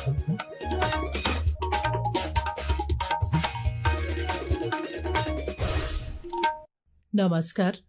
नमस्कार,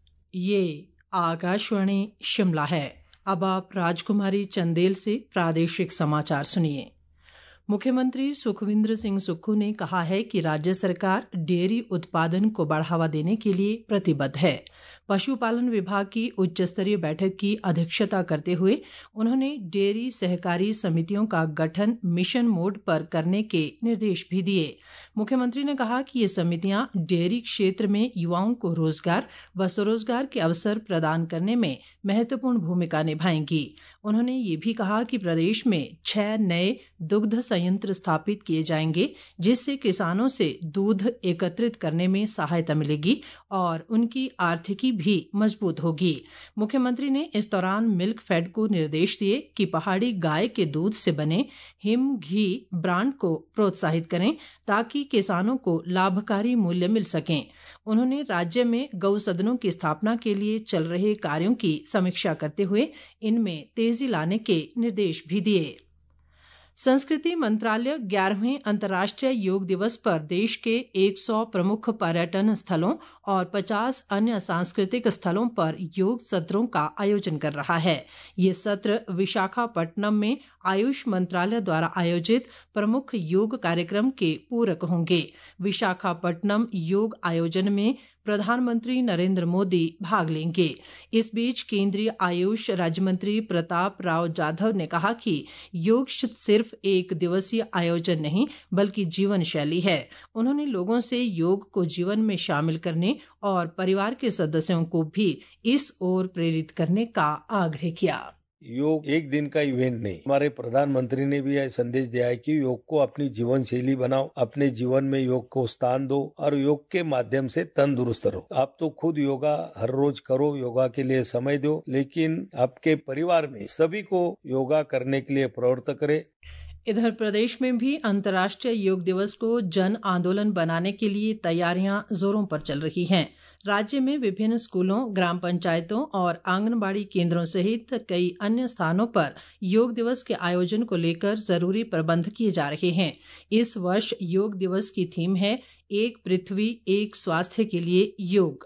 ये आकाशवाणी शिमला है। अब आप राजकुमारी चंदेल से प्रादेशिक समाचार सुनिए। मुख्यमंत्री सुखविंदर सिंह सुक्खू ने कहा है कि राज्य सरकार डेयरी उत्पादन को बढ़ावा देने के लिए प्रतिबद्ध है। पशुपालन विभाग की उच्च स्तरीय बैठक की अध्यक्षता करते हुए उन्होंने डेयरी सहकारी समितियों का गठन मिशन मोड पर करने के निर्देश भी दिए। मुख्यमंत्री ने कहा कि ये समितियां डेयरी क्षेत्र में युवाओं को रोजगार व स्वरोजगार के अवसर प्रदान करने में महत्वपूर्ण भूमिका निभाएंगी। उन्होंने ये भी कहा कि प्रदेश में 6 नए दुग्ध संयंत्र स्थापित किए जाएंगे, जिससे किसानों से दूध एकत्रित करने में सहायता मिलेगी और उनकी आर्थिकी भी मजबूत होगी। मुख्यमंत्री ने इस दौरान मिल्क फेड को निर्देश दिए कि पहाड़ी गाय के दूध से बने हिम घी ब्रांड को प्रोत्साहित करें ताकि किसानों को लाभकारी मूल्य मिल सकें। उन्होंने राज्य में गौसदनों की स्थापना के लिए चल रहे कार्यों की समीक्षा करते हुए इनमें तेजी लाने के निर्देश भी दिए। संस्कृति मंत्रालय 11वें अंतर्राष्ट्रीय योग दिवस पर देश के 100 प्रमुख पर्यटन स्थलों और 50 अन्य सांस्कृतिक स्थलों पर योग सत्रों का आयोजन कर रहा है। ये सत्र विशाखापट्टनम में आयुष मंत्रालय द्वारा आयोजित प्रमुख योग कार्यक्रम के पूरक होंगे। विशाखापट्टनम योग आयोजन में प्रधानमंत्री नरेंद्र मोदी भाग लेंगे। इस बीच केंद्रीय आयुष राज्य मंत्री प्रताप राव जाधव ने कहा कि योग सिर्फ एक दिवसीय आयोजन नहीं बल्कि जीवन शैली है। उन्होंने लोगों से योग को जीवन में शामिल करने और परिवार के सदस्यों को भी इस ओर प्रेरित करने का आग्रह किया। योग एक दिन का इवेंट नहीं। हमारे प्रधानमंत्री ने भी यह संदेश दिया है कि योग को अपनी जीवन शैली बनाओ, अपने जीवन में योग को स्थान दो और योग के माध्यम से तंदुरुस्त रहो। आप तो खुद योगा हर रोज करो, योगा के लिए समय दो, लेकिन आपके परिवार में सभी को योगा करने के लिए प्रवृत्त करें। इधर प्रदेश में भी अंतर्राष्ट्रीय योग दिवस को जन आंदोलन बनाने के लिए तैयारियां जोरों पर चल रही हैं। राज्य में विभिन्न स्कूलों, ग्राम पंचायतों और आंगनबाड़ी केंद्रों सहित कई अन्य स्थानों पर योग दिवस के आयोजन को लेकर जरूरी प्रबंध किए जा रहे हैं। इस वर्ष योग दिवस की थीम है एक पृथ्वी एक स्वास्थ्य के लिए योग।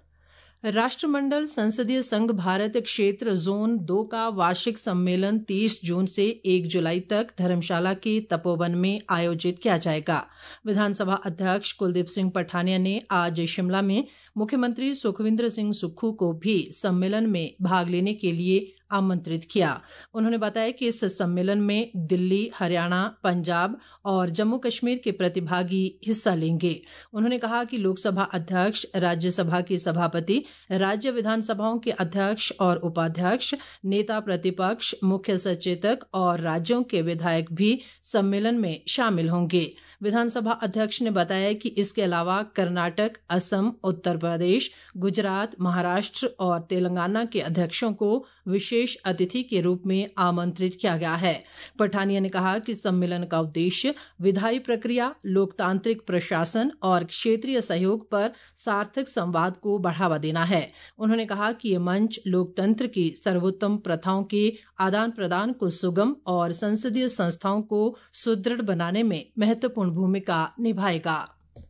राष्ट्रमंडल संसदीय संघ भारत क्षेत्र जोन 2 का वार्षिक सम्मेलन 30 जून से 1 जुलाई तक धर्मशाला के तपोवन में आयोजित किया जाएगा। विधानसभा अध्यक्ष कुलदीप सिंह पठानिया ने आज शिमला में मुख्यमंत्री सुखविंदर सिंह सुक्खू को भी सम्मेलन में भाग लेने के लिए आमंत्रित किया। उन्होंने बताया कि इस सम्मेलन में दिल्ली, हरियाणा, पंजाब और जम्मू कश्मीर के प्रतिभागी हिस्सा लेंगे। उन्होंने कहा कि लोकसभा अध्यक्ष, राज्यसभा की सभापति, राज्य विधानसभाओं के अध्यक्ष और उपाध्यक्ष, नेता प्रतिपक्ष, मुख्य सचेतक और राज्यों के विधायक भी सम्मेलन में शामिल होंगे। विधानसभा अध्यक्ष ने बताया कि इसके अलावा कर्नाटक, असम, उत्तर प्रदेश, गुजरात, महाराष्ट्र और तेलंगाना के अध्यक्षों को विशेष अतिथि के रूप में आमंत्रित किया गया है। पठानिया ने कहा कि सम्मेलन का उद्देश्य विधायी प्रक्रिया, लोकतांत्रिक प्रशासन और क्षेत्रीय सहयोग पर सार्थक संवाद को बढ़ावा देना है। उन्होंने कहा कि ये मंच लोकतंत्र की सर्वोत्तम प्रथाओं के आदान प्रदान को सुगम और संसदीय संस्थाओं को सुदृढ़ बनाने में महत्वपूर्ण भूमिका निभाएगा।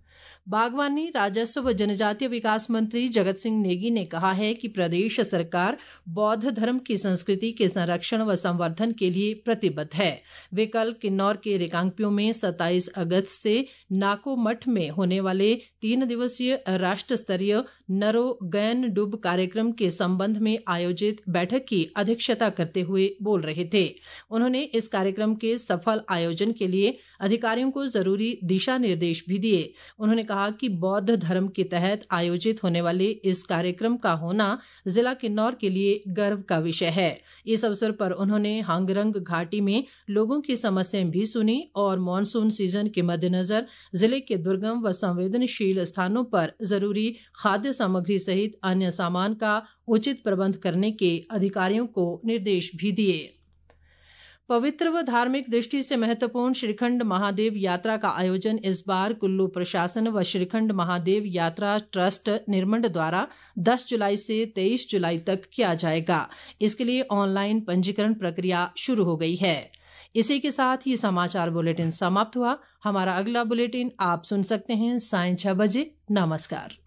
बागवानी, राजस्व व जनजातीय विकास मंत्री जगत सिंह नेगी ने कहा है कि प्रदेश सरकार बौद्ध धर्म की संस्कृति के संरक्षण व संवर्धन के लिए प्रतिबद्ध है। वे कल किन्नौर के रिकांगपिओ में 27 अगस्त से नाको मठ में होने वाले 3 दिवसीय राष्ट्र स्तरीय नरो गैन डुब कार्यक्रम के संबंध में आयोजित बैठक की अध्यक्षता करते हुए बोल रहे थे। उन्होंने इस कार्यक्रम के सफल आयोजन के लिए अधिकारियों को जरूरी दिशा निर्देश भी दिए। उन्होंने कहा कि बौद्ध धर्म के तहत आयोजित होने वाले इस कार्यक्रम का होना जिला किन्नौर के लिए गर्व का विषय है। इस अवसर पर उन्होंने हांगरंग घाटी में लोगों की समस्याएं भी सुनी और मानसून सीजन के मद्देनजर जिले के दुर्गम व संवेदनशील स्थानों पर जरूरी खाद्य सामग्री सहित अन्य सामान का उचित प्रबंध करने के अधिकारियों को निर्देश भी दिए। पवित्र व धार्मिक दृष्टि से महत्वपूर्ण श्रीखंड महादेव यात्रा का आयोजन इस बार कुल्लू प्रशासन व श्रीखंड महादेव यात्रा ट्रस्ट निरमंड द्वारा 10 जुलाई से 23 जुलाई तक किया जाएगा। इसके लिए ऑनलाइन पंजीकरण प्रक्रिया शुरू हो गई है। इसी के साथ ये समाचार बुलेटिन समाप्त हुआ। हमारा अगला बुलेटिन आप सुन सकते हैं सायं 6 बजे। नमस्कार।